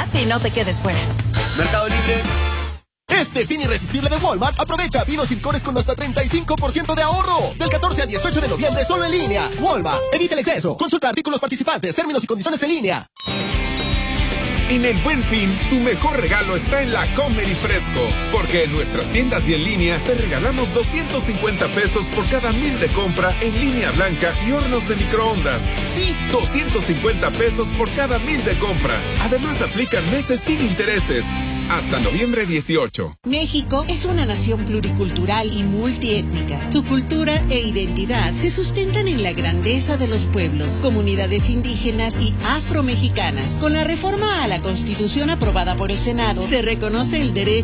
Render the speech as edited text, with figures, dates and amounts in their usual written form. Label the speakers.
Speaker 1: más y no te quedes fuera.
Speaker 2: Mercado Libre.
Speaker 3: Este fin irresistible de Walmart, aprovecha vinos Licores con hasta 35% de ahorro. Del 14 al 18 de noviembre, solo en línea. Walmart, evita el exceso. Consulta artículos participantes, términos y condiciones en línea.
Speaker 4: En el Buen Fin, tu mejor regalo está en la Comer y Fresco, porque en nuestras tiendas y en línea te regalamos 250 pesos por cada 1,000 de compra en línea blanca y hornos de microondas. Sí, 250 pesos por cada 1,000 de compra. Además, aplican meses sin intereses. Hasta noviembre 18.
Speaker 5: México es una nación pluricultural y multiétnica. Su cultura e identidad se sustentan en la grandeza de los pueblos, comunidades indígenas y afromexicanas. Con la reforma a la Constitución aprobada por el Senado, se reconoce el derecho